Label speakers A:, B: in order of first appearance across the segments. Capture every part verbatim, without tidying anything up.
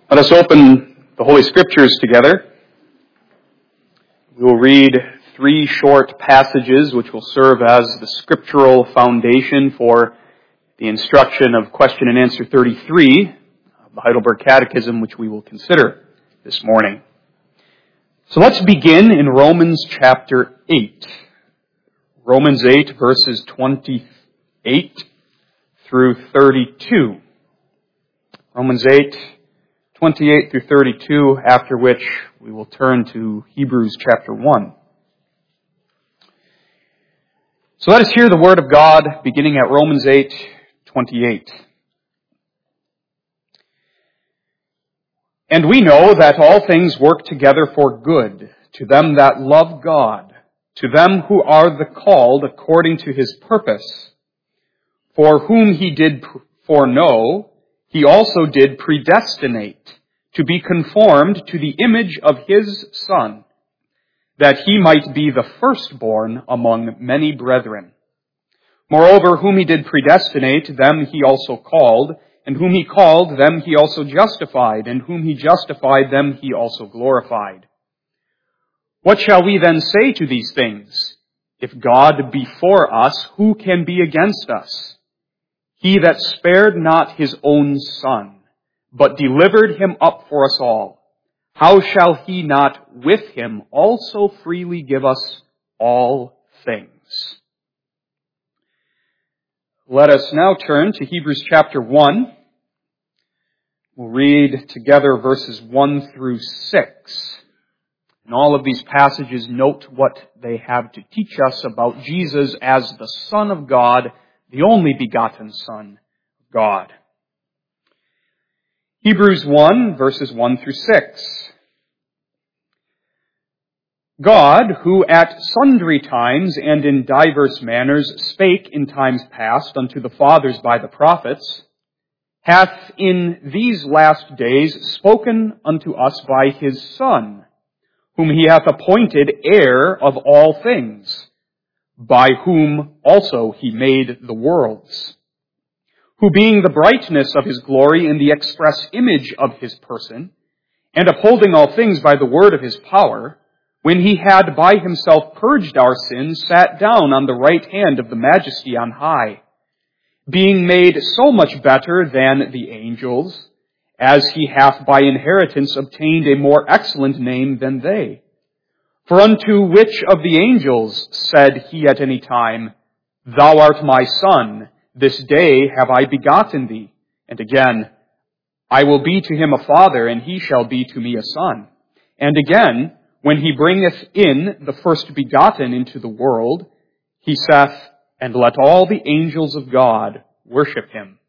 A: Let us open the Holy Scriptures together. We will read three short passages which will serve as the scriptural foundation for the instruction of question and answer thirty-three of the Heidelberg Catechism, which we will consider this morning. So let's begin in Romans chapter eight. Romans eight, verses twenty-eight through thirty-two. Romans eight, twenty-eight through thirty-two, after which we will turn to Hebrews chapter one. So let us hear the word of God beginning at Romans eight, twenty-eight. And we know that all things work together for good to them that love God, to them who are the called according to his purpose. For whom he did foreknow, he also did predestinate to be conformed to the image of his Son, that he might be the firstborn among many brethren. Moreover, whom he did predestinate, them he also called, and whom he called, them he also justified, and whom he justified, them he also glorified. What shall we then say to these things? If God be for us, who can be against us? He that spared not his own Son, but delivered him up for us all, how shall he not with him also freely give us all things? Let us now turn to Hebrews chapter one. We'll read together verses one through six. In all of these passages, note what they have to teach us about Jesus as the Son of God, the only begotten Son of God. Hebrews one, verses one through six. God, who at sundry times and in divers manners spake in times past unto the fathers by the prophets, hath in these last days spoken unto us by his Son, whom he hath appointed heir of all things, by whom also he made the worlds, who being the brightness of his glory in the express image of his person, and upholding all things by the word of his power, when he had by himself purged our sins, sat down on the right hand of the majesty on high, being made so much better than the angels, as he hath by inheritance obtained a more excellent name than they. For unto which of the angels said he at any time, Thou art my Son, this day have I begotten thee? And again, I will be to him a father, and he shall be to me a son. And again, when he bringeth in the first begotten into the world, he saith, And let all the angels of God worship him.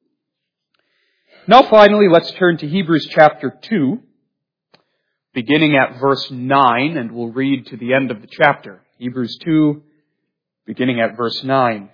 A: Now finally, let's turn to Hebrews chapter two, beginning at verse nine, and we'll read to the end of the chapter. Hebrews two, beginning at verse nine.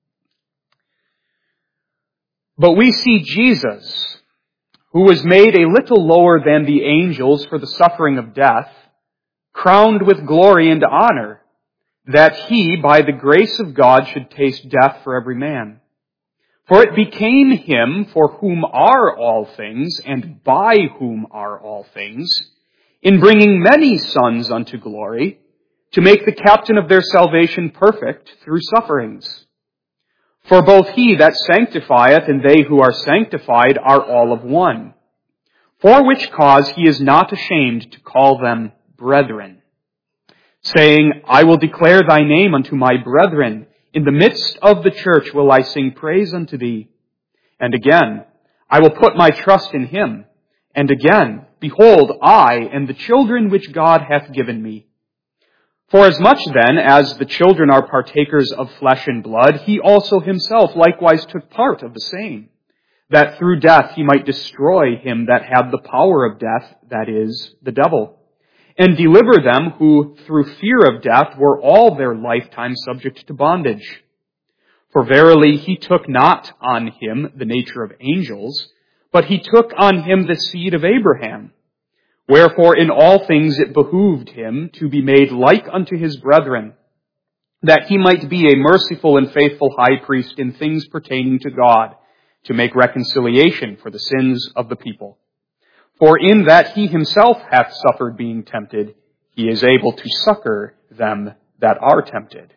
A: But we see Jesus, who was made a little lower than the angels for the suffering of death, crowned with glory and honor, that he, by the grace of God, should taste death for every man. For it became him for whom are all things, and by whom are all things, in bringing many sons unto glory, to make the captain of their salvation perfect through sufferings. For both he that sanctifieth and they who are sanctified are all of one. For which cause he is not ashamed to call them brethren, saying, I will declare thy name unto my brethren. In the midst of the church will I sing praise unto thee. And again, I will put my trust in him. And again, behold, I and the children which God hath given me. For as much then as the children are partakers of flesh and blood, he also himself likewise took part of the same, that through death he might destroy him that had the power of death, that is, the devil, and deliver them who through fear of death were all their lifetime subject to bondage. For verily he took not on him the nature of angels, but he took on him the seed of Abraham. Wherefore in all things it behooved him to be made like unto his brethren, that he might be a merciful and faithful high priest in things pertaining to God, to make reconciliation for the sins of the people. For in that he himself hath suffered being tempted, he is able to succor them that are tempted.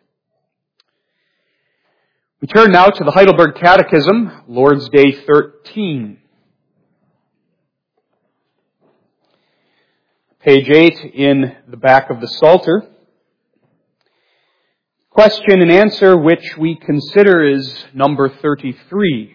A: We turn now to the Heidelberg Catechism, Lord's Day thirteen. Page eight in the back of the Psalter. Question and answer which we consider is number thirty-three.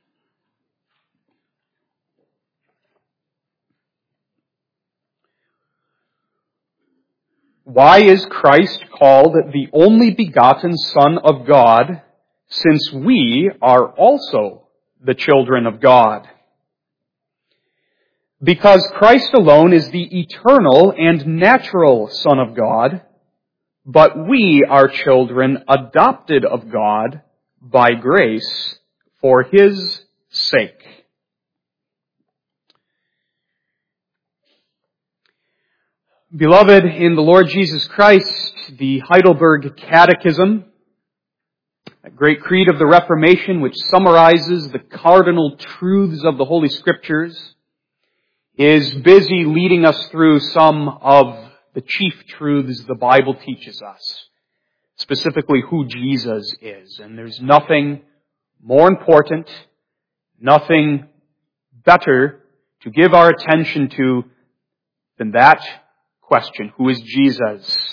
A: Why is Christ called the only begotten Son of God, since we are also the children of God? Because Christ alone is the eternal and natural Son of God, but we are children adopted of God by grace for His sake. Beloved in the Lord Jesus Christ, the Heidelberg Catechism, a great creed of the Reformation which summarizes the cardinal truths of the Holy Scriptures, is busy leading us through some of the chief truths the Bible teaches us, specifically who Jesus is. And there's nothing more important, nothing better to give our attention to than that question, who is Jesus?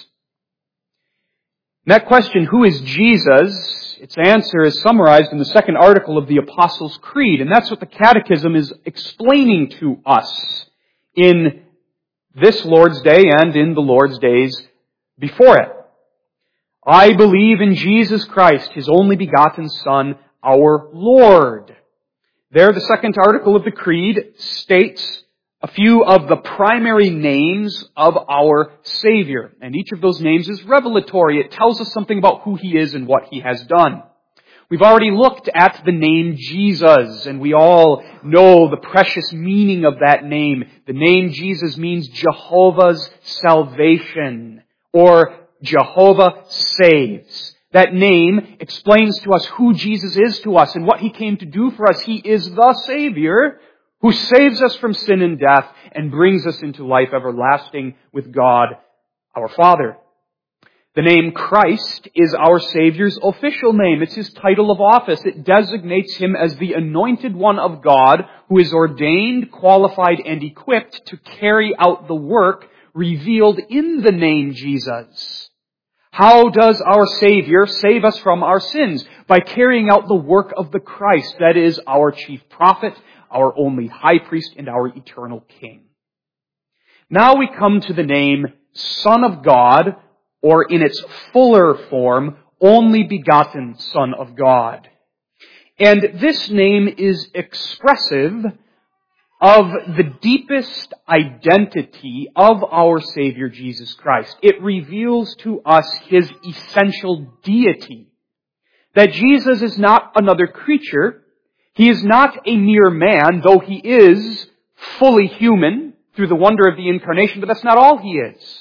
A: And that question, who is Jesus, its answer is summarized in the second article of the Apostles' Creed, and that's what the Catechism is explaining to us in this Lord's Day and in the Lord's days before it. I believe in Jesus Christ, His only begotten Son, our Lord. There, the second article of the Creed states a few of the primary names of our Savior. And each of those names is revelatory. It tells us something about who He is and what He has done. We've already looked at the name Jesus, and we all know the precious meaning of that name. The name Jesus means Jehovah's salvation, or Jehovah saves. That name explains to us who Jesus is to us and what He came to do for us. He is the Savior who saves us from sin and death and brings us into life everlasting with God, our Father. The name Christ is our Savior's official name. It's His title of office. It designates Him as the anointed one of God who is ordained, qualified, and equipped to carry out the work revealed in the name Jesus. How does our Savior save us from our sins? By carrying out the work of the Christ, that is, our chief prophet, our only high priest, and our eternal King. Now we come to the name Son of God, or in its fuller form, only begotten Son of God. And this name is expressive of the deepest identity of our Savior Jesus Christ. It reveals to us His essential deity. That Jesus is not another creature. He is not a mere man, though He is fully human through the wonder of the incarnation, but that's not all He is.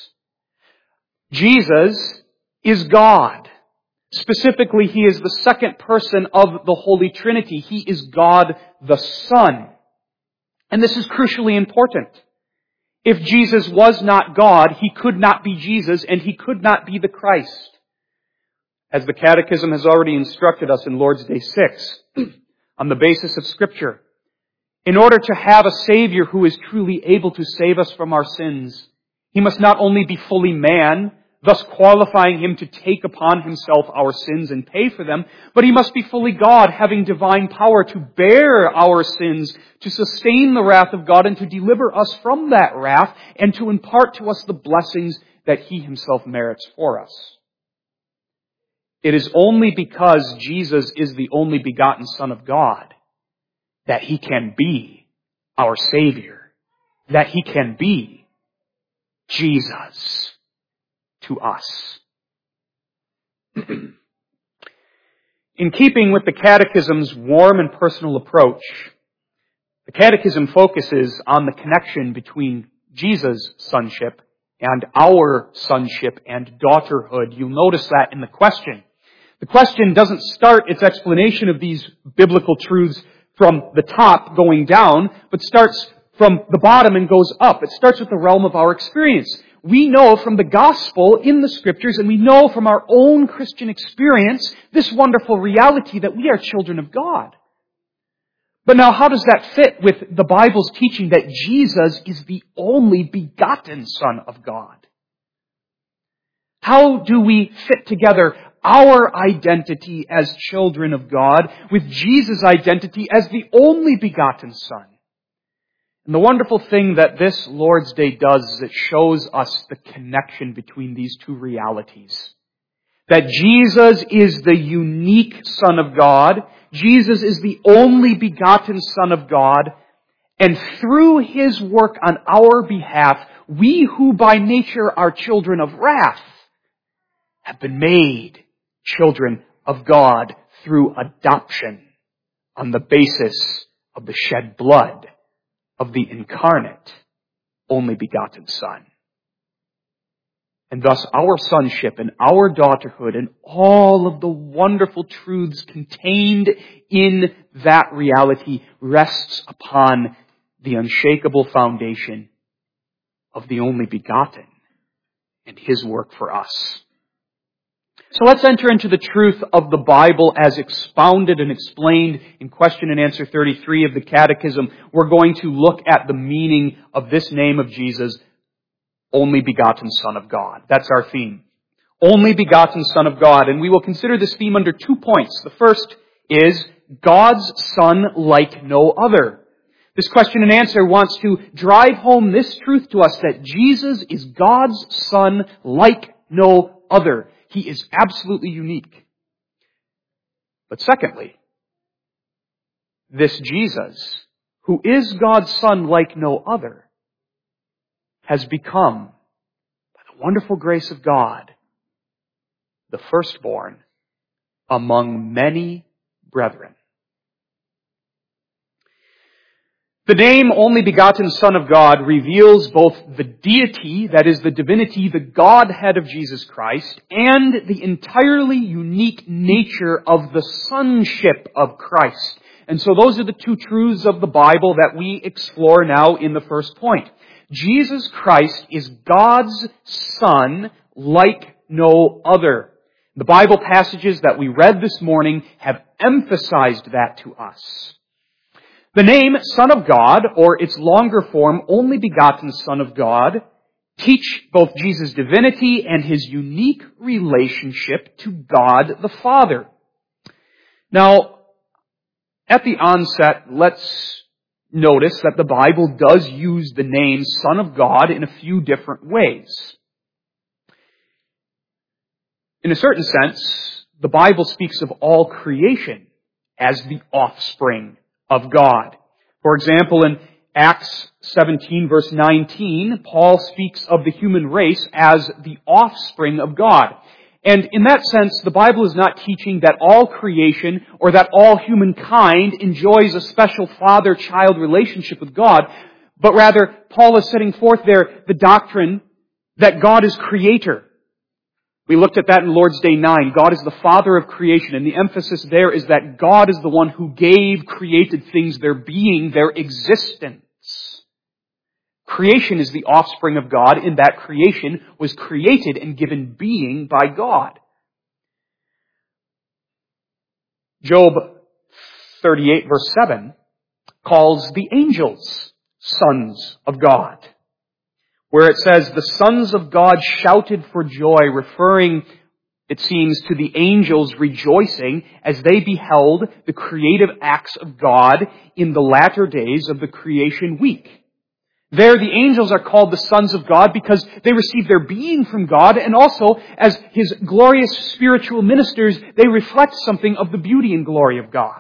A: Jesus is God. Specifically, He is the second person of the Holy Trinity. He is God the Son. And this is crucially important. If Jesus was not God, He could not be Jesus, and He could not be the Christ. As the Catechism has already instructed us in Lord's Day six, on the basis of Scripture, in order to have a Savior who is truly able to save us from our sins, He must not only be fully man, thus qualifying Him to take upon Himself our sins and pay for them, but He must be fully God, having divine power to bear our sins, to sustain the wrath of God, and to deliver us from that wrath, and to impart to us the blessings that He Himself merits for us. It is only because Jesus is the only begotten Son of God that He can be our Savior, that He can be Jesus to us. In keeping with the Catechism's warm and personal approach, the Catechism focuses on the connection between Jesus' sonship and our sonship and daughterhood. You'll notice that in the question. The question doesn't start its explanation of these biblical truths from the top going down, but starts from the bottom and goes up. It starts with the realm of our experience. We know from the gospel in the scriptures, and we know from our own Christian experience, this wonderful reality that we are children of God. But now, how does that fit with the Bible's teaching that Jesus is the only begotten Son of God? How do we fit together our identity as children of God with Jesus' identity as the only begotten Son? And the wonderful thing that this Lord's Day does is it shows us the connection between these two realities. That Jesus is the unique Son of God. Jesus is the only begotten Son of God. And through His work on our behalf, we who by nature are children of wrath have been made children of God through adoption on the basis of the shed blood of the incarnate, only begotten Son. And thus our sonship and our daughterhood and all of the wonderful truths contained in that reality rests upon the unshakable foundation of the only begotten and His work for us. So let's enter into the truth of the Bible as expounded and explained in question and answer thirty-three of the Catechism. We're going to look at the meaning of this name of Jesus, only begotten Son of God. That's our theme. Only begotten Son of God. And we will consider this theme under two points. The first is God's Son like no other. This question and answer wants to drive home this truth to us that Jesus is God's Son like no other. He is absolutely unique. But secondly, this Jesus, who is God's Son like no other, has become, by the wonderful grace of God, the firstborn among many brethren. The name only begotten Son of God reveals both the deity, that is the divinity, the Godhead of Jesus Christ, and the entirely unique nature of the sonship of Christ. And so those are the two truths of the Bible that we explore now in the first point. Jesus Christ is God's Son like no other. The Bible passages that we read this morning have emphasized that to us. The name Son of God, or its longer form, only begotten Son of God, teach both Jesus' divinity and His unique relationship to God the Father. Now, at the onset, let's notice that the Bible does use the name Son of God in a few different ways. In a certain sense, the Bible speaks of all creation as the offspring of God. For example, in Acts seventeen verse nineteen, Paul speaks of the human race as the offspring of God. And in that sense, the Bible is not teaching that all creation or that all humankind enjoys a special father-child relationship with God, but rather Paul is setting forth there the doctrine that God is creator. We looked at that in Lord's Day nine. God is the Father of creation, and the emphasis there is that God is the one who gave created things their being, their existence. Creation is the offspring of God in that creation was created and given being by God. Job thirty-eight verse seven calls the angels sons of God, where it says, the sons of God shouted for joy, referring, it seems, to the angels rejoicing as they beheld the creative acts of God in the latter days of the creation week. There, the angels are called the sons of God because they receive their being from God, and also, as His glorious spiritual ministers, they reflect something of the beauty and glory of God.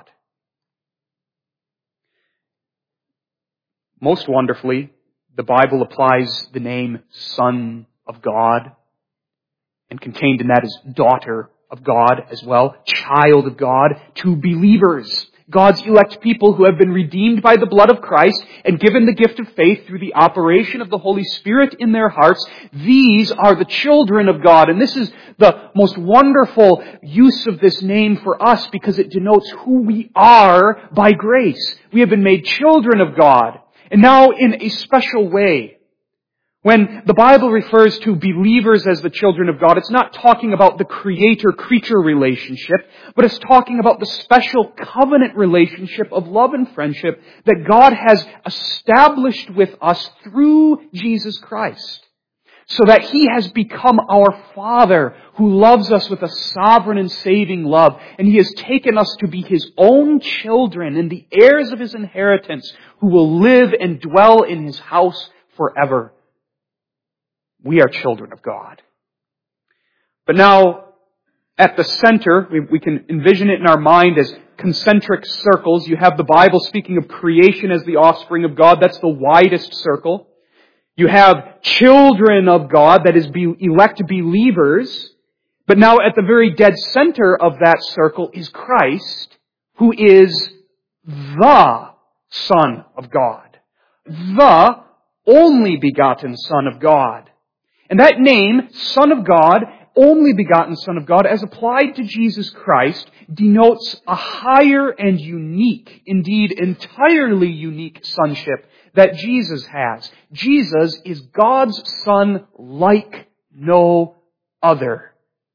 A: Most wonderfully, the Bible applies the name Son of God, and contained in that is daughter of God as well, child of God, to believers, God's elect people who have been redeemed by the blood of Christ and given the gift of faith through the operation of the Holy Spirit in their hearts. These are the children of God. And this is the most wonderful use of this name for us because it denotes who we are by grace. We have been made children of God. And now in a special way, when the Bible refers to believers as the children of God, it's not talking about the creator-creature relationship, but it's talking about the special covenant relationship of love and friendship that God has established with us through Jesus Christ. So that He has become our Father who loves us with a sovereign and saving love. And He has taken us to be His own children and the heirs of His inheritance who will live and dwell in His house forever. We are children of God. But now, at the center, we, we can envision it in our mind as concentric circles. You have the Bible speaking of creation as the offspring of God. That's the widest circle. You have children of God, that is, be elect believers. But now at the very dead center of that circle is Christ, who is the Son of God. The only begotten Son of God. And that name, Son of God, only begotten Son of God, as applied to Jesus Christ, denotes a higher and unique, indeed entirely unique sonship that Jesus has. Jesus is God's Son like no other.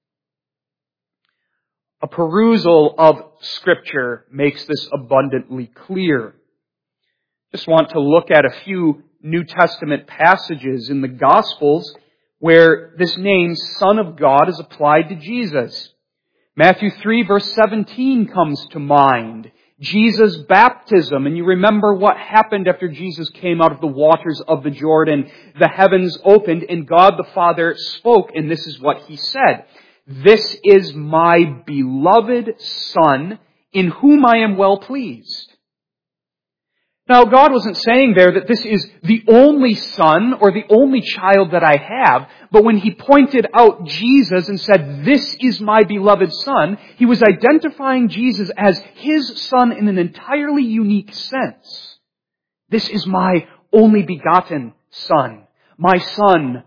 A: A perusal of Scripture makes this abundantly clear. Just want to look at a few New Testament passages in the Gospels where this name, Son of God, is applied to Jesus. Matthew three verse seventeen comes to mind. Jesus' baptism, and you remember what happened after Jesus came out of the waters of the Jordan. The heavens opened and God the Father spoke, and this is what He said. This is my beloved Son, in whom I am well pleased. Now, God wasn't saying there that this is the only son or the only child that I have, but when He pointed out Jesus and said, this is my beloved Son, He was identifying Jesus as His Son in an entirely unique sense. This is my only begotten Son, my Son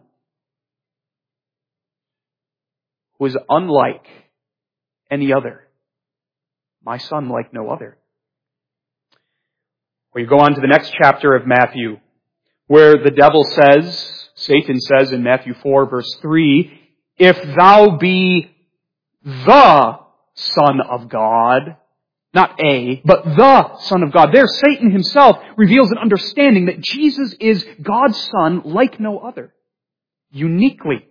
A: who is unlike any other, my Son like no other. Or you go on to the next chapter of Matthew, where the devil says, Satan says in Matthew four verse three, if thou be the Son of God, not a, but the Son of God. There, Satan himself reveals an understanding that Jesus is God's Son like no other, uniquely.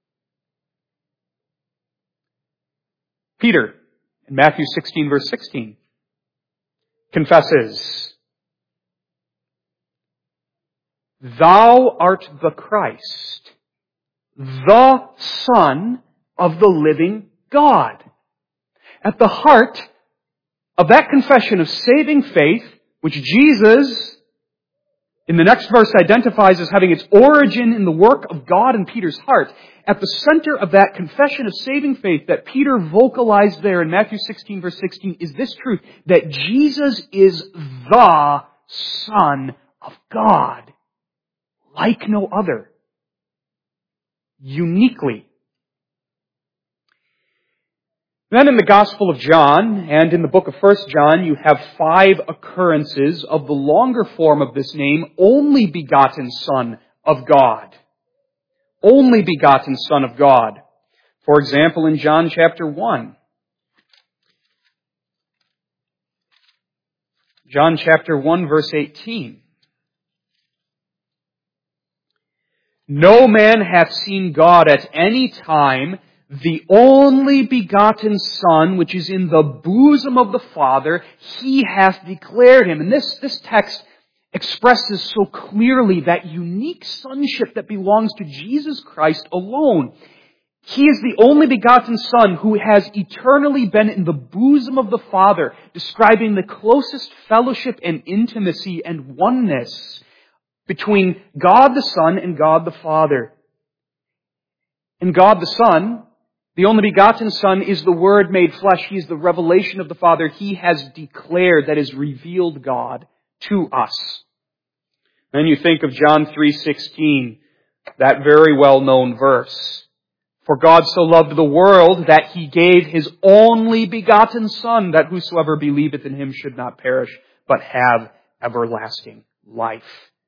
A: Peter, in Matthew sixteen verse sixteen, confesses, thou art the Christ, the Son of the living God. At the heart of that confession of saving faith, which Jesus, in the next verse, identifies as having its origin in the work of God in Peter's heart, at the center of that confession of saving faith that Peter vocalized there in Matthew sixteen verse sixteen is this truth, that Jesus is the Son of God. Like no other. Uniquely. Then in the Gospel of John and in the book of First John, you have five occurrences of the longer form of this name, only begotten Son of God. Only begotten Son of God. For example, in John chapter one. John chapter one verse eighteen. No man hath seen God at any time. The only begotten Son, which is in the bosom of the Father, He hath declared Him. And this, this text expresses so clearly that unique sonship that belongs to Jesus Christ alone. He is the only begotten Son who has eternally been in the bosom of the Father, describing the closest fellowship and intimacy and oneness between God the Son and God the Father. And God the Son, the only begotten Son, is the Word made flesh. He is the revelation of the Father. He has declared, that is, revealed God to us. Then you think of John three sixteen, that very well-known verse. For God so loved the world that He gave His only begotten Son, that whosoever believeth in Him should not perish, but have everlasting life.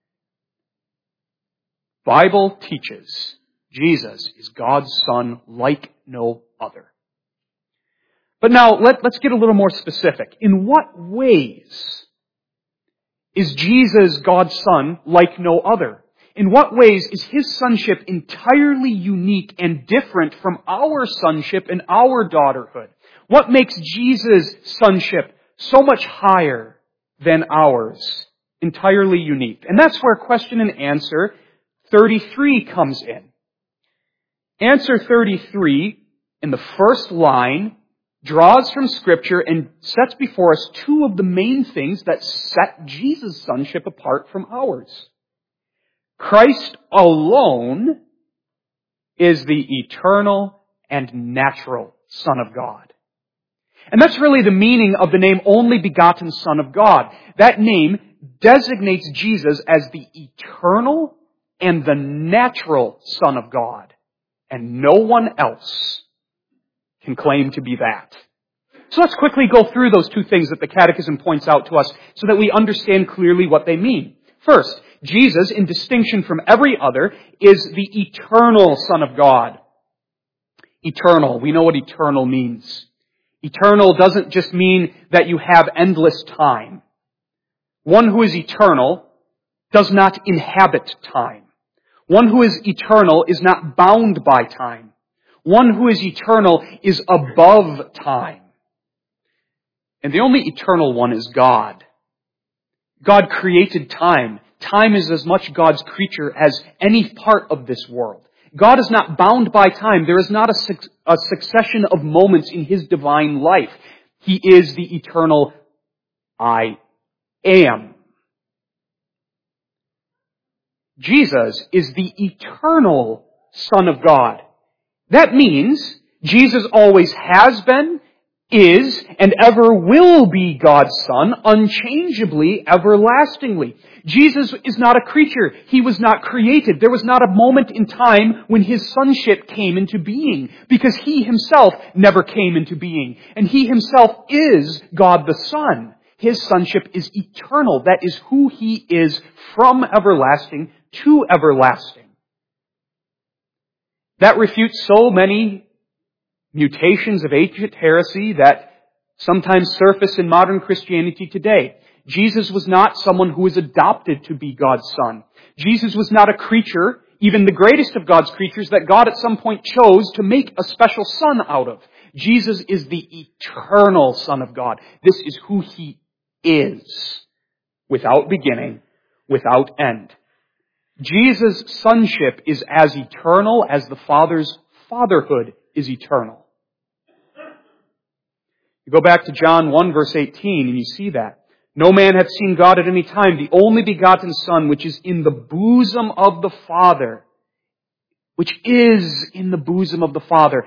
A: Bible teaches Jesus is God's Son like no other. But now, let, let's get a little more specific. In what ways is Jesus God's Son like no other? In what ways is His sonship entirely unique and different from our sonship and our daughterhood? What makes Jesus' sonship so much higher than ours? Entirely unique. And that's where question and answer thirty-three comes in. Answer thirty-three, in the first line, draws from Scripture and sets before us two of the main things that set Jesus' sonship apart from ours. Christ alone is the eternal and natural Son of God. And that's really the meaning of the name only begotten Son of God. That name designates Jesus as the eternal and the natural Son of God. And no one else can claim to be that. So let's quickly go through those two things that the Catechism points out to us so that we understand clearly what they mean. First, Jesus, in distinction from every other, is the eternal Son of God. Eternal. We know what eternal means. Eternal doesn't just mean that you have endless time. One who is eternal does not inhabit time. One who is eternal is not bound by time. One who is eternal is above time. And the only eternal one is God. God created time. Time is as much God's creature as any part of this world. God is not bound by time. There is not a, su- a succession of moments in His divine life. He is the eternal I am. Jesus is the eternal Son of God. That means Jesus always has been, is, and ever will be God's Son, unchangeably, everlastingly. Jesus is not a creature. He was not created. There was not a moment in time when His sonship came into being, because He Himself never came into being. And He Himself is God the Son. His sonship is eternal. That is who He is from everlasting to everlasting. That refutes so many mutations of ancient heresy that sometimes surface in modern Christianity today. Jesus was not someone who was adopted to be God's Son. Jesus was not a creature, even the greatest of God's creatures, that God at some point chose to make a special son out of. Jesus is the eternal Son of God. This is who He is, without beginning, without end. Jesus' sonship is as eternal as the Father's fatherhood is eternal. You go back to John one verse eighteen and you see that. No man hath seen God at any time. The only begotten Son, which is in the bosom of the Father, which is in the bosom of the Father,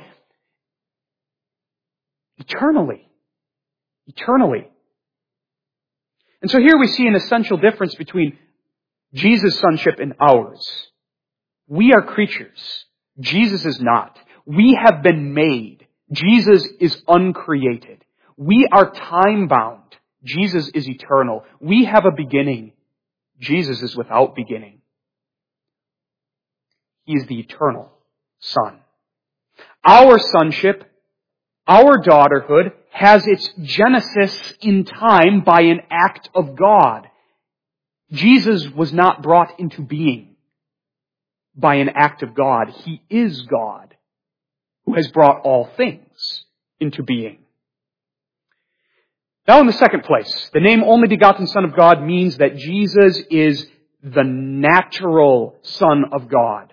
A: eternally. Eternally. And so here we see an essential difference between Jesus' sonship and ours. We are creatures. Jesus is not. We have been made. Jesus is uncreated. We are time-bound. Jesus is eternal. We have a beginning. Jesus is without beginning. He is the eternal Son. Our sonship, our daughterhood, has its genesis in time by an act of God. Jesus was not brought into being by an act of God. He is God, who has brought all things into being. Now in the second place, the name only begotten Son of God means that Jesus is the natural Son of God.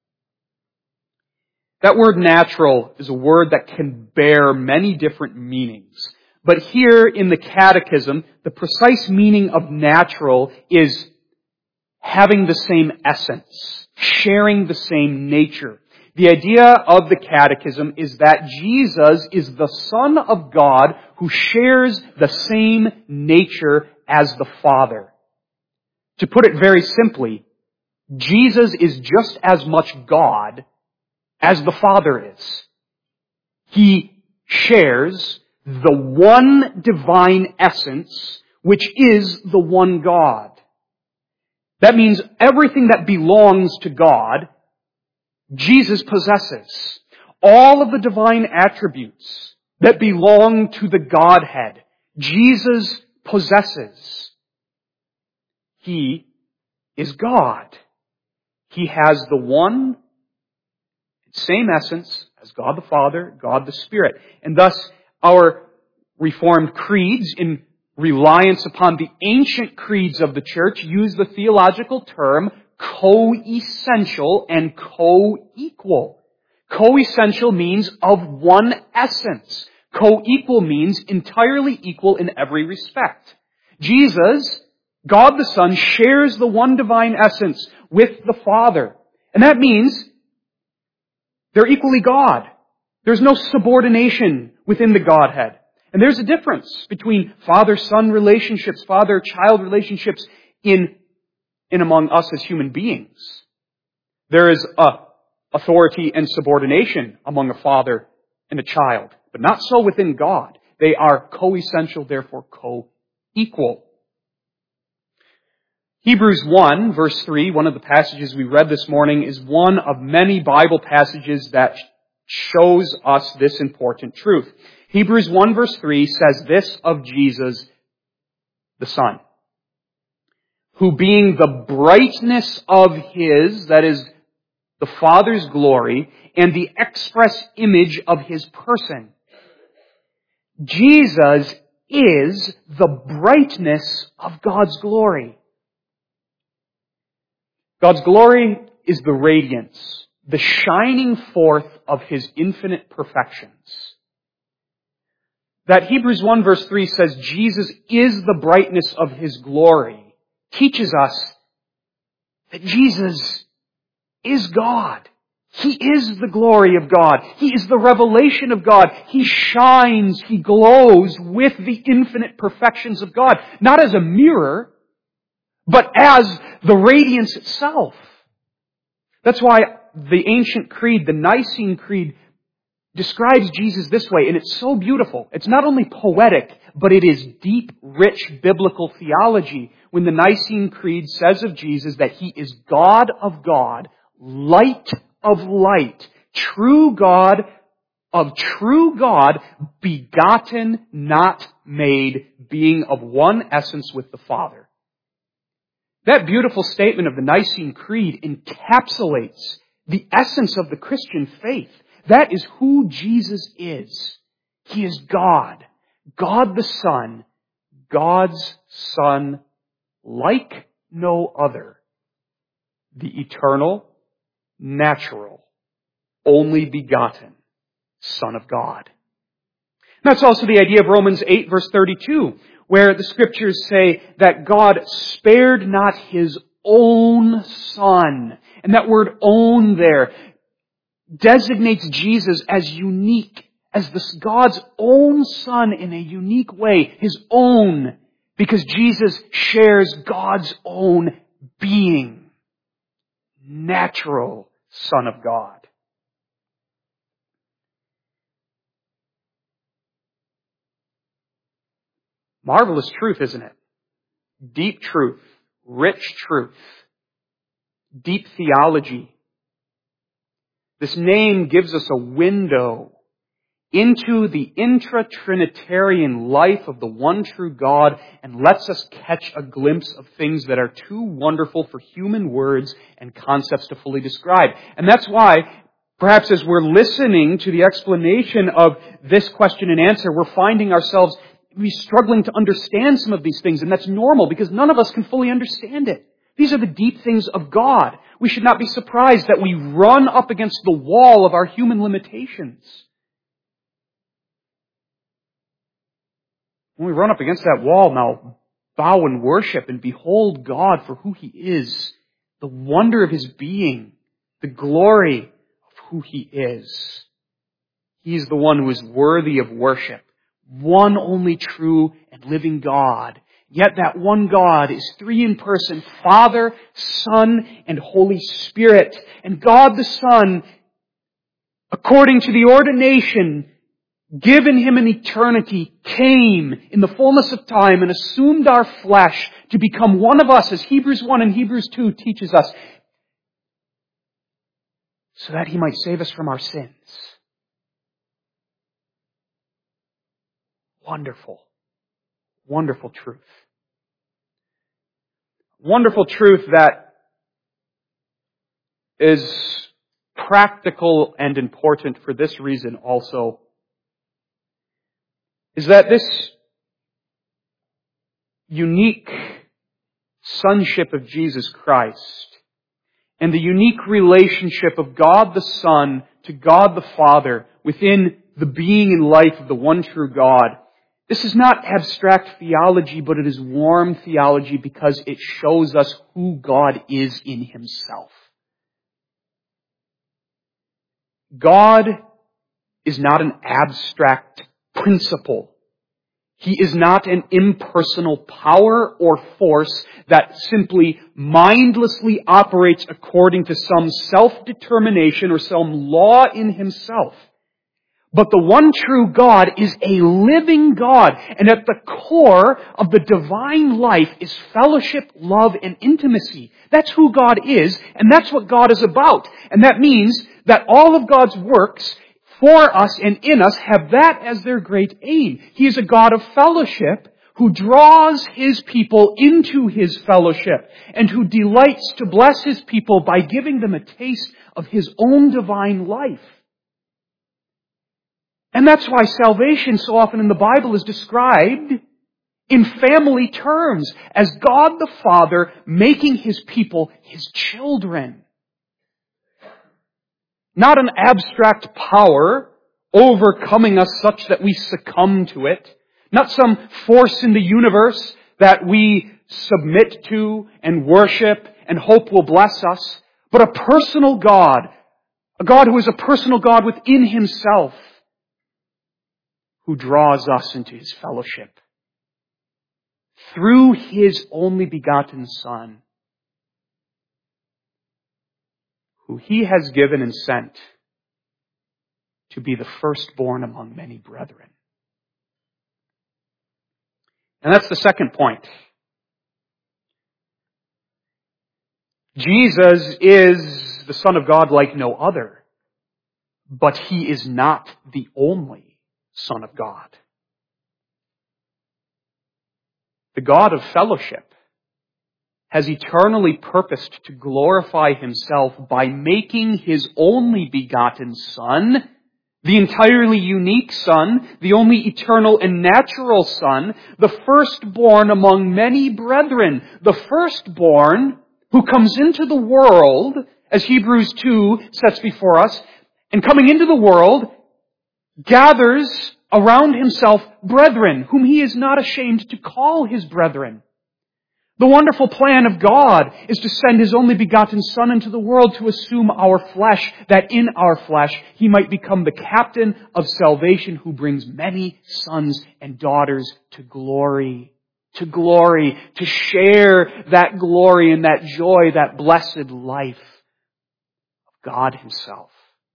A: That word natural is a word that can bear many different meanings. But here in the Catechism, the precise meaning of natural is having the same essence, sharing the same nature. The idea of the Catechism is that Jesus is the Son of God who shares the same nature as the Father. To put it very simply, Jesus is just as much God as the Father is. He shares the one divine essence, which is the one God. That means everything that belongs to God, Jesus possesses. All of the divine attributes that belong to the Godhead, Jesus possesses. He is God. He has the one same essence as God the Father, God the Spirit. And thus, our Reformed creeds, in reliance upon the ancient creeds of the church, use the theological term co-essential and co-equal. Co-essential means of one essence. Co-equal means entirely equal in every respect. Jesus, God the Son, shares the one divine essence with the Father. And that means they're equally God. There's no subordination within the Godhead. And there's a difference between father-son relationships, father-child relationships in, in among us as human beings. There is a authority and subordination among a father and a child, but not so within God. They are co-essential, therefore co-equal. Hebrews one, verse three, one of the passages we read this morning, is one of many Bible passages that shows us this important truth. Hebrews one, verse three says this of Jesus, the Son, who being the brightness of His, that is, the Father's glory, and the express image of His person. Jesus is the brightness of God's glory. God's glory is the radiance, the shining forth of His infinite perfections. That Hebrews one verse three says Jesus is the brightness of His glory teaches us that Jesus is God. He is the glory of God. He is the revelation of God. He shines, He glows with the infinite perfections of God, not as a mirror, but as the radiance itself. That's why the ancient creed, the Nicene Creed, describes Jesus this way, and it's so beautiful. It's not only poetic, but it is deep, rich biblical theology when the Nicene Creed says of Jesus that He is God of God, light of light, true God of true God, begotten, not made, being of one essence with the Father. That beautiful statement of the Nicene Creed encapsulates the essence of the Christian faith. That is who Jesus is. He is God. God the Son. God's Son like no other. The eternal, natural, only begotten Son of God. That's also the idea of Romans eight verse thirty-two, where the Scriptures say that God spared not His own Son. And that word own there designates Jesus as unique, as this God's own Son in a unique way, His own, because Jesus shares God's own being. Natural Son of God. Marvelous truth, isn't it? Deep truth, rich truth, deep theology. This name gives us a window into the intra-Trinitarian life of the one true God and lets us catch a glimpse of things that are too wonderful for human words and concepts to fully describe. And that's why, perhaps as we're listening to the explanation of this question and answer, we're finding ourselves maybe struggling to understand some of these things, and that's normal because none of us can fully understand it. These are the deep things of God. We should not be surprised that we run up against the wall of our human limitations. When we run up against that wall, now bow and worship and behold God for who He is, the wonder of His being, the glory of who He is. He is the one who is worthy of worship, one only true and living God. Yet that one God is three in person, Father, Son, and Holy Spirit. And God the Son, according to the ordination given him in eternity, came in the fullness of time and assumed our flesh to become one of us, as Hebrews one and Hebrews two teaches us, so that he might save us from our sins. Wonderful, wonderful truth. Wonderful truth that is practical and important for this reason also, is that this unique sonship of Jesus Christ and the unique relationship of God the Son to God the Father within the being and life of the one true God, this is not abstract theology, but it is warm theology because it shows us who God is in Himself. God is not an abstract principle. He is not an impersonal power or force that simply mindlessly operates according to some self-determination or some law in Himself. But the one true God is a living God, and at the core of the divine life is fellowship, love, and intimacy. That's who God is, and that's what God is about. And that means that all of God's works for us and in us have that as their great aim. He is a God of fellowship who draws His people into His fellowship and who delights to bless His people by giving them a taste of His own divine life. And that's why salvation so often in the Bible is described in family terms as God the Father making His people His children. Not an abstract power overcoming us such that we succumb to it. Not some force in the universe that we submit to and worship and hope will bless us. But a personal God. A God who is a personal God within Himself, who draws us into His fellowship through His only begotten Son, who He has given and sent to be the firstborn among many brethren. And that's the second point. Jesus is the Son of God like no other, but He is not the only Son of God. The God of fellowship has eternally purposed to glorify Himself by making His only begotten Son, the entirely unique Son, the only eternal and natural Son, the firstborn among many brethren, the firstborn who comes into the world, as Hebrews two sets before us, and coming into the world, gathers around Himself brethren, whom He is not ashamed to call His brethren. The wonderful plan of God is to send His only begotten Son into the world to assume our flesh, that in our flesh He might become the captain of salvation who brings many sons and daughters to glory. To glory, to share that glory and that joy, that blessed life of God Himself.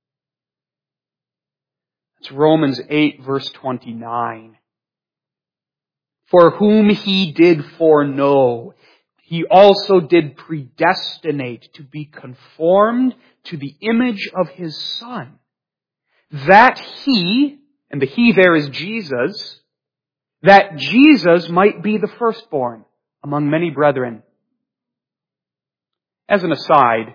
A: It's Romans eight, verse twenty-nine. For whom He did foreknow, He also did predestinate to be conformed to the image of His Son, that He, and the He there is Jesus, that Jesus might be the firstborn among many brethren. As an aside,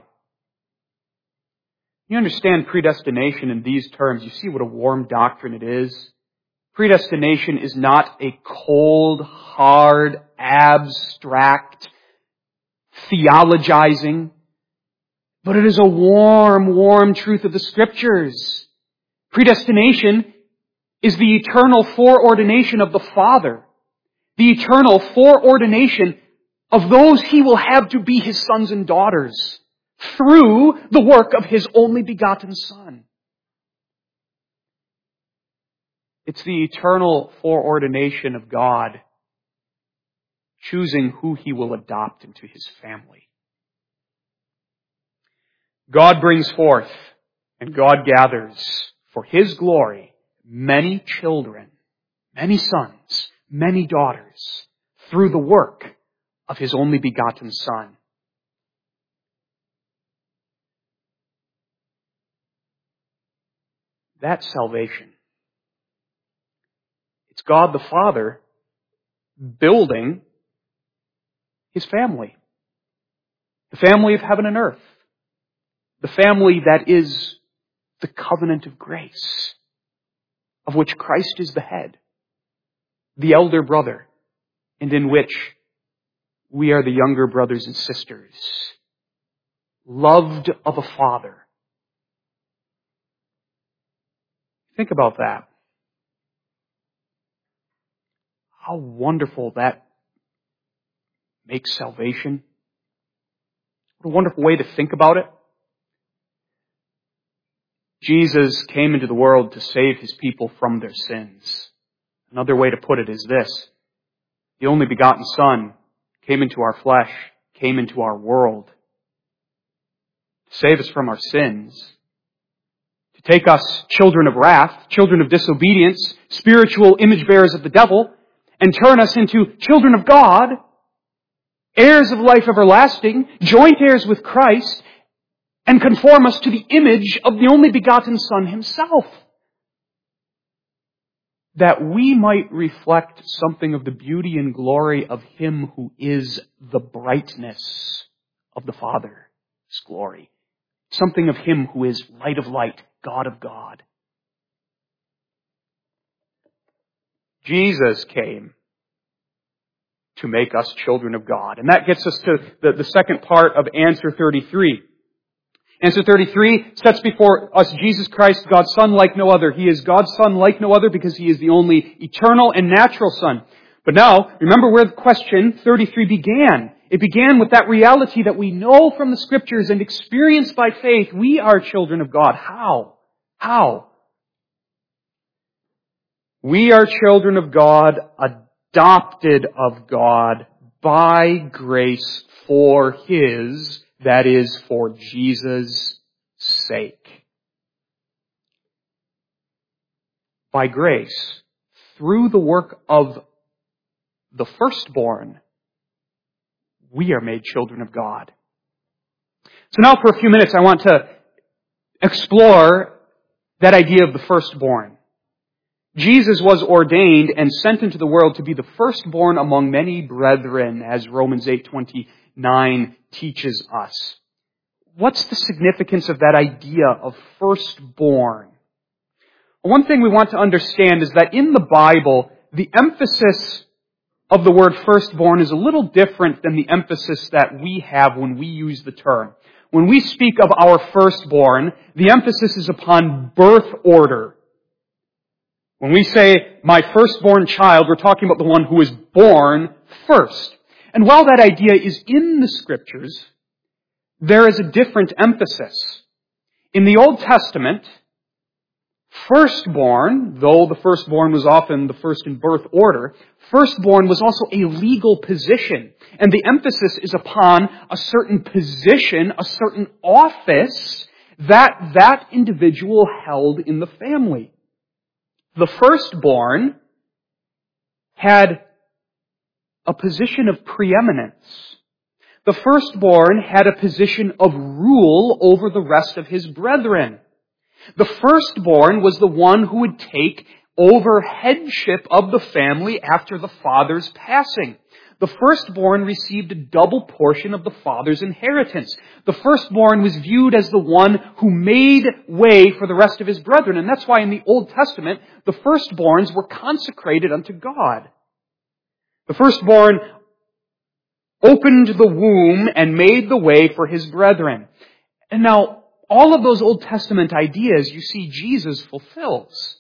A: you understand predestination in these terms. You see what a warm doctrine it is. Predestination is not a cold, hard, abstract theologizing, but it is a warm, warm truth of the Scriptures. Predestination is the eternal foreordination of the Father, the eternal foreordination of those He will have to be His sons and daughters through the work of His only begotten Son. It's the eternal foreordination of God choosing who He will adopt into His family. God brings forth and God gathers for His glory many children, many sons, many daughters, through the work of His only begotten Son. That's salvation. It's God the Father building His family. The family of heaven and earth. The family that is the covenant of grace, of which Christ is the head, the elder brother, and in which we are the younger brothers and sisters, loved of a Father. Think about that. How wonderful that makes salvation. What a wonderful way to think about it. Jesus came into the world to save His people from their sins. Another way to put it is this. The only begotten Son came into our flesh, came into our world to save us from our sins, to take us children of wrath, children of disobedience, spiritual image bearers of the devil, and turn us into children of God, heirs of life everlasting, joint heirs with Christ, and conform us to the image of the only begotten Son Himself, that we might reflect something of the beauty and glory of Him who is the brightness of the Father's glory. Something of Him who is light of light, God of God. Jesus came to make us children of God. And that gets us to the, the second part of answer thirty-three. Answer thirty-three sets before us Jesus Christ, God's Son like no other. He is God's Son like no other because He is the only eternal and natural Son. But now, remember where the question thirty-three began. It began with that reality that we know from the Scriptures and experience by faith we are children of God. How? How? We are children of God, adopted of God by grace for His, that is, for Jesus' sake. By grace, through the work of the firstborn, we are made children of God. So now for a few minutes I want to explore that idea of the firstborn. Jesus was ordained and sent into the world to be the firstborn among many brethren, as Romans eight twenty-nine teaches us. What's the significance of that idea of firstborn? Well, one thing we want to understand is that in the Bible, the emphasis of the word firstborn is a little different than the emphasis that we have when we use the term. When we speak of our firstborn, the emphasis is upon birth order. When we say, my firstborn child, we're talking about the one who is born first. And while that idea is in the Scriptures, there is a different emphasis. In the Old Testament, firstborn, though the firstborn was often the first in birth order, firstborn was also a legal position. And the emphasis is upon a certain position, a certain office that that individual held in the family. The firstborn had a position of preeminence. The firstborn had a position of rule over the rest of his brethren. The firstborn was the one who would take over headship of the family after the father's passing. The firstborn received a double portion of the father's inheritance. The firstborn was viewed as the one who made way for the rest of his brethren. And that's why in the Old Testament, the firstborns were consecrated unto God. The firstborn opened the womb and made the way for his brethren. And now, all of those Old Testament ideas, you see, Jesus fulfills.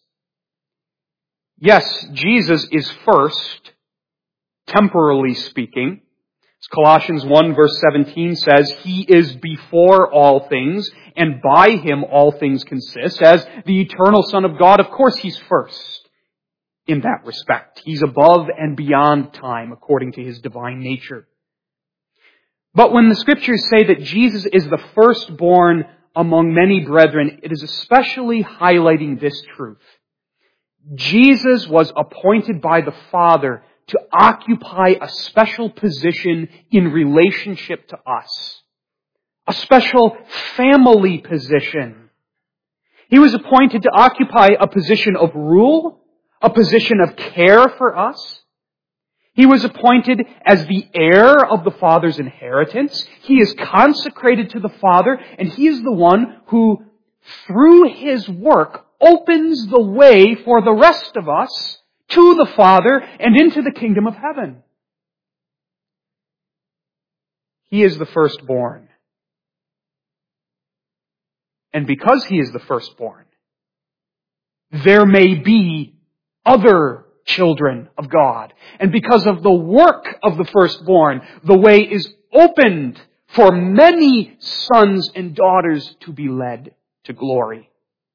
A: Yes, Jesus is first, temporally speaking. As Colossians one verse seventeen says, He is before all things, and by Him all things consist. As the eternal Son of God, of course He's first in that respect. He's above and beyond time, according to His divine nature. But when the Scriptures say that Jesus is the firstborn among many brethren, it is especially highlighting this truth. Jesus was appointed by the Father to occupy a special position in relationship to us. A special family position. He was appointed to occupy a position of rule, a position of care for us. He was appointed as the heir of the Father's inheritance. He is consecrated to the Father, and He is the one who, through His work, opens the way for the rest of us to the Father and into the kingdom of heaven. He is the firstborn. And because He is the firstborn, there may be other children of God. And because of the work of the firstborn, the way is opened for many sons and daughters to be led to glory.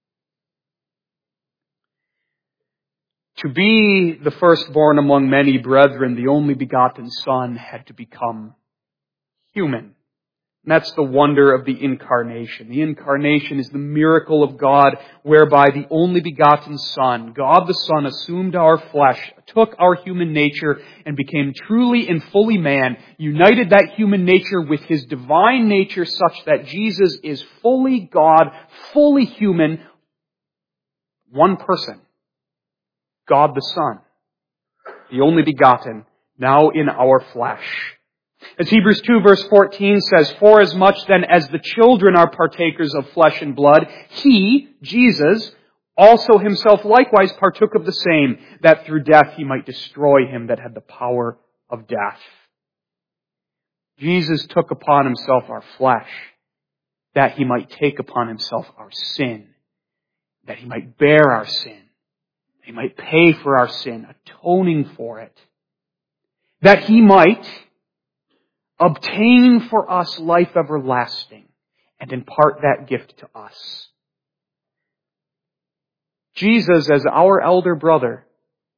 A: To be the firstborn among many brethren, the only begotten Son had to become human. And that's the wonder of the incarnation. The incarnation is the miracle of God whereby the only begotten Son, God the Son, assumed our flesh, took our human nature, and became truly and fully man, united that human nature with His divine nature such that Jesus is fully God, fully human, one person. God the Son, the only begotten, now in our flesh. As Hebrews two verse fourteen says, "Forasmuch then as the children are partakers of flesh and blood, He, Jesus, also Himself likewise partook of the same, that through death He might destroy him that had the power of death." Jesus took upon Himself our flesh, that He might take upon Himself our sin, that He might bear our sin, that He might pay for our sin, atoning for it, that He might obtain for us life everlasting and impart that gift to us. Jesus, as our elder brother,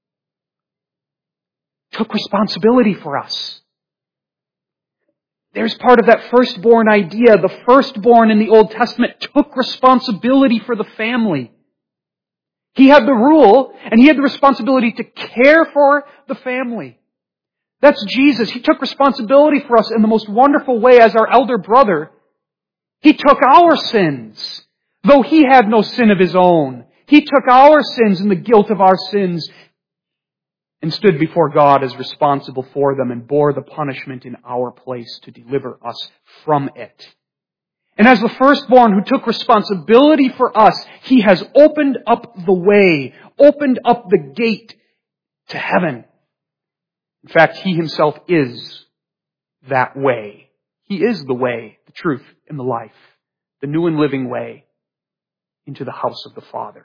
A: took responsibility for us. There's part of that firstborn idea. The firstborn in the Old Testament took responsibility for the family. He had the rule, and He had the responsibility to care for the family. That's Jesus. He took responsibility for us in the most wonderful way as our elder brother. He took our sins, though He had no sin of His own. He took our sins and the guilt of our sins and stood before God as responsible for them and bore the punishment in our place to deliver us from it. And as the firstborn who took responsibility for us, He has opened up the way, opened up the gate to heaven. In fact, He Himself is that way. He is the way, the truth, and the life, the new and living way into the house of the Father.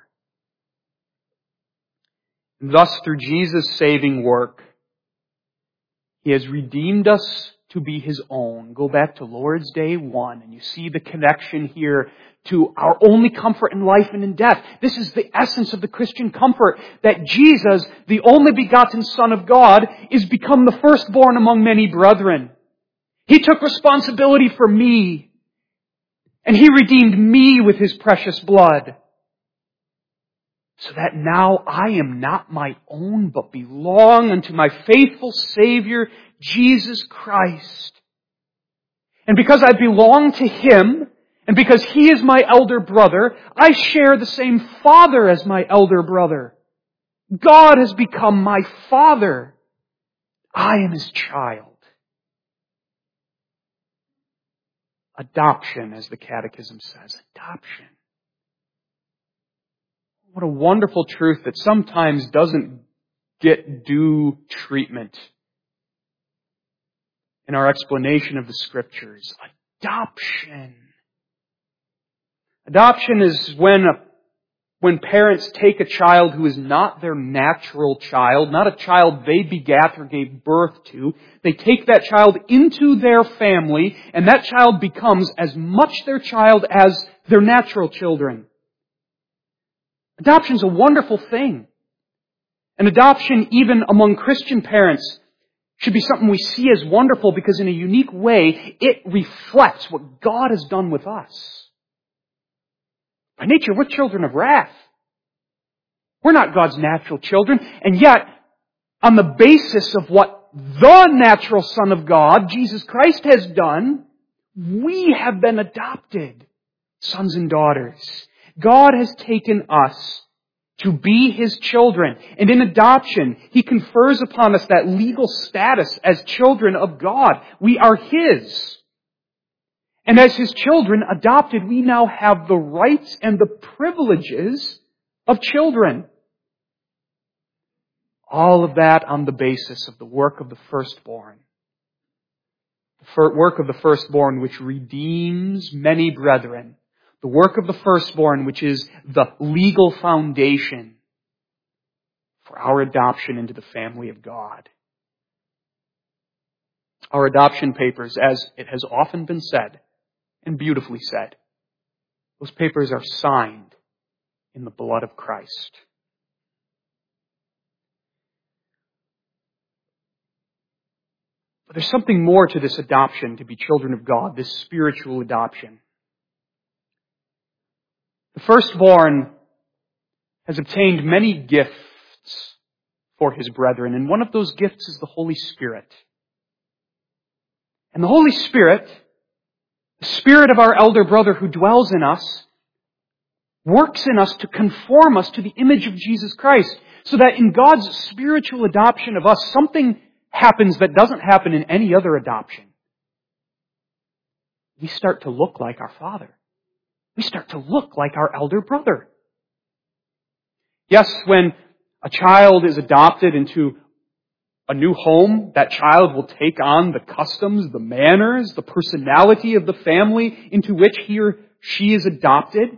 A: And thus, through Jesus' saving work, He has redeemed us to be His own. Go back to Lord's Day one, and you see the connection here to our only comfort in life and in death. This is the essence of the Christian comfort, that Jesus, the only begotten Son of God, is become the firstborn among many brethren. He took responsibility for me, and He redeemed me with His precious blood, so that now I am not my own, but belong unto my faithful Savior, Jesus Christ. And because I belong to Him, and because He is my elder brother, I share the same Father as my elder brother. God has become my Father. I am His child. Adoption, as the Catechism says. Adoption. What a wonderful truth that sometimes doesn't get due treatment in our explanation of the Scriptures. Adoption. Adoption is when a, when parents take a child who is not their natural child, not a child they begat or gave birth to. They take that child into their family, and that child becomes as much their child as their natural children. Adoption is a wonderful thing. And adoption, even among Christian parents, should be something we see as wonderful because in a unique way, it reflects what God has done with us. By nature, we're children of wrath. We're not God's natural children. And yet, on the basis of what the natural Son of God, Jesus Christ, has done, we have been adopted sons and daughters. God has taken us to be His children. And in adoption, He confers upon us that legal status as children of God. We are His. And as His children, adopted, we now have the rights and the privileges of children. All of that on the basis of the work of the firstborn. The work of the firstborn which redeems many brethren. The work of the firstborn which is the legal foundation for our adoption into the family of God. Our adoption papers, as it has often been said, and beautifully said, those papers are signed in the blood of Christ. But there's something more to this adoption to be children of God, this spiritual adoption. The firstborn has obtained many gifts for his brethren, and one of those gifts is the Holy Spirit. And the Holy Spirit, the Spirit of our elder brother who dwells in us, works in us to conform us to the image of Jesus Christ, so that in God's spiritual adoption of us, something happens that doesn't happen in any other adoption. We start to look like our Father. We start to look like our elder brother. Yes, when a child is adopted into a new home, that child will take on the customs, the manners, the personality of the family into which he or she is adopted.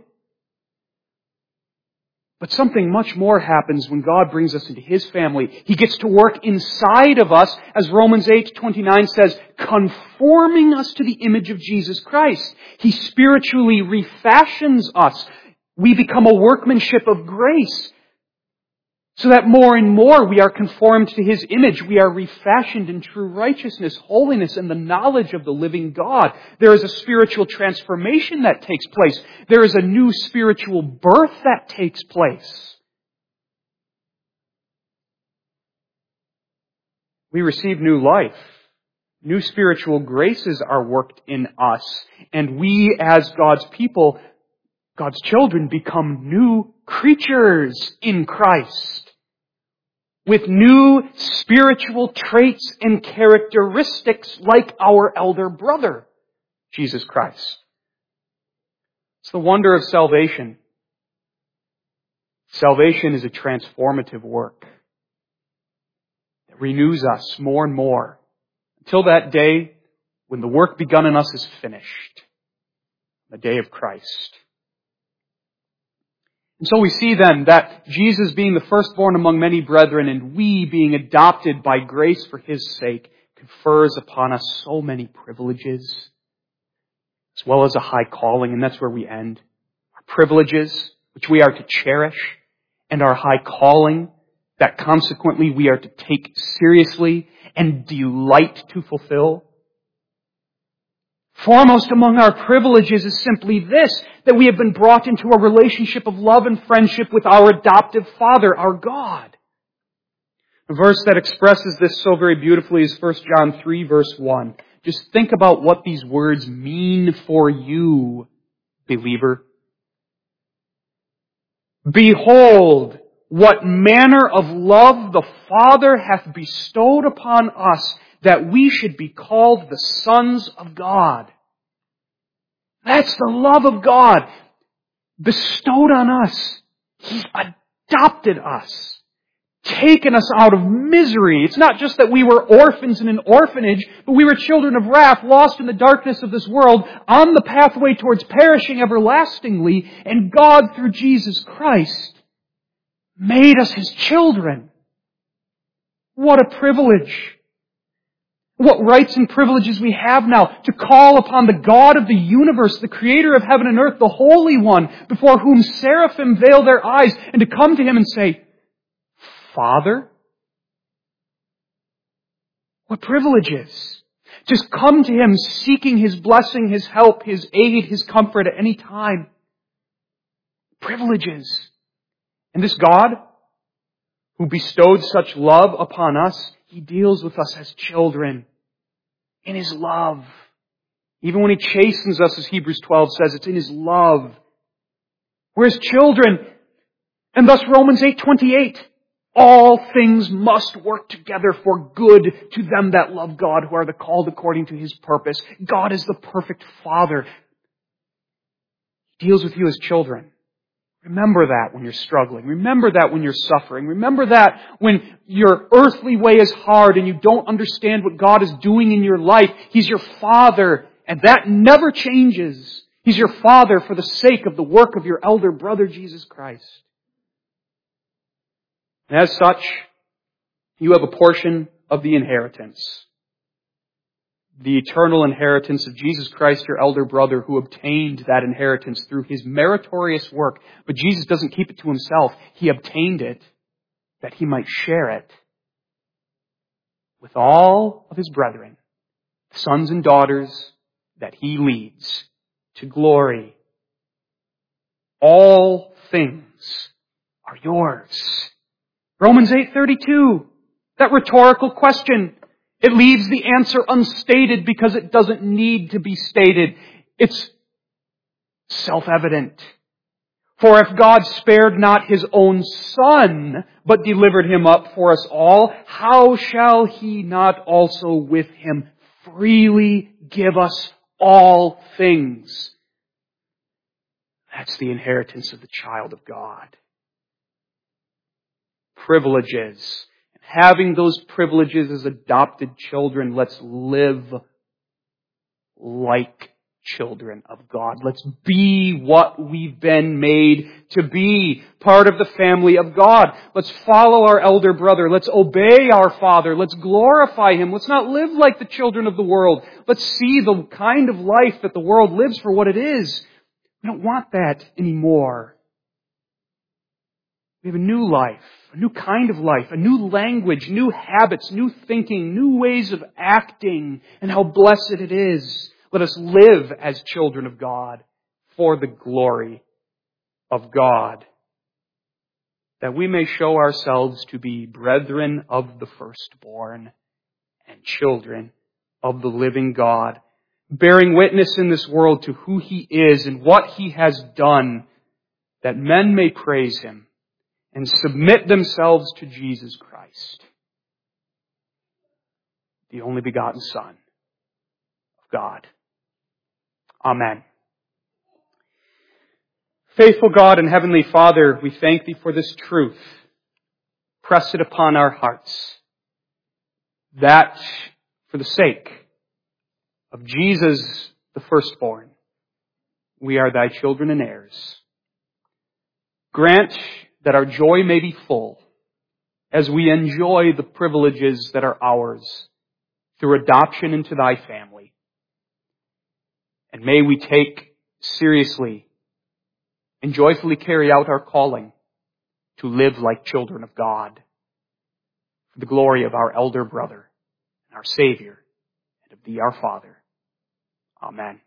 A: But something much more happens when God brings us into His family. He gets to work inside of us, as Romans eight twenty-nine says, conforming us to the image of Jesus Christ. He spiritually refashions us. We become a workmanship of grace, so that more and more we are conformed to His image. We are refashioned in true righteousness, holiness, and the knowledge of the living God. There is a spiritual transformation that takes place. There is a new spiritual birth that takes place. We receive new life. New spiritual graces are worked in us. And we, as God's people, God's children, become new creatures in Christ, with new spiritual traits and characteristics like our elder brother, Jesus Christ. It's the wonder of salvation. Salvation is a transformative work that renews us more and more until that day when the work begun in us is finished, the day of Christ. And so we see then that Jesus being the firstborn among many brethren and we being adopted by grace for His sake confers upon us so many privileges as well as a high calling, and that's where we end. Our privileges, which we are to cherish, and our high calling, that consequently we are to take seriously and delight to fulfill. Foremost among our privileges is simply this, that we have been brought into a relationship of love and friendship with our adoptive Father, our God. A verse that expresses this so very beautifully is First John three, verse one. Just think about what these words mean for you, believer. Behold, what manner of love the Father hath bestowed upon us, that we should be called the sons of God. That's the love of God bestowed on us. He's adopted us, taken us out of misery. It's not just that we were orphans in an orphanage, but we were children of wrath, lost in the darkness of this world, on the pathway towards perishing everlastingly, and God, through Jesus Christ, made us His children. What a privilege! What rights and privileges we have now to call upon the God of the universe, the Creator of heaven and earth, the Holy One, before whom seraphim veil their eyes, and to come to Him and say, Father? What privileges! Just come to Him seeking His blessing, His help, His aid, His comfort at any time. Privileges. And this God, who bestowed such love upon us, He deals with us as children in His love. Even when He chastens us, as Hebrews twelve says, it's in His love. We're His children. And thus Romans eight twenty-eight, all things must work together for good to them that love God, who are the called according to His purpose. God is the perfect Father. He deals with you as children. Remember that when you're struggling. Remember that when you're suffering. Remember that when your earthly way is hard and you don't understand what God is doing in your life. He's your Father, and that never changes. He's your Father for the sake of the work of your elder brother, Jesus Christ. And as such, you have a portion of the inheritance. The eternal inheritance of Jesus Christ, your elder brother, who obtained that inheritance through His meritorious work. But Jesus doesn't keep it to Himself. He obtained it that He might share it with all of His brethren, sons and daughters that He leads to glory. All things are yours. Romans eight thirty-two, that rhetorical question. It leaves the answer unstated because it doesn't need to be stated. It's self-evident. For if God spared not His own Son, but delivered Him up for us all, how shall He not also with Him freely give us all things? That's the inheritance of the child of God. Privileges. Having those privileges as adopted children, let's live like children of God. Let's be what we've been made to be, part of the family of God. Let's follow our elder brother. Let's obey our Father. Let's glorify Him. Let's not live like the children of the world. Let's see the kind of life that the world lives for what it is. We don't want that anymore. We have a new life, a new kind of life, a new language, new habits, new thinking, new ways of acting, and how blessed it is. Let us live as children of God for the glory of God, that we may show ourselves to be brethren of the firstborn and children of the living God, bearing witness in this world to who He is and what He has done, that men may praise Him and submit themselves to Jesus Christ, the only begotten Son of God. Amen. Faithful God and Heavenly Father, we thank Thee for this truth. Press it upon our hearts, that for the sake of Jesus, the firstborn, we are Thy children and heirs. Grant that our joy may be full as we enjoy the privileges that are ours through adoption into Thy family. And may we take seriously and joyfully carry out our calling to live like children of God for the glory of our elder brother and our Savior and of Thee our Father. Amen.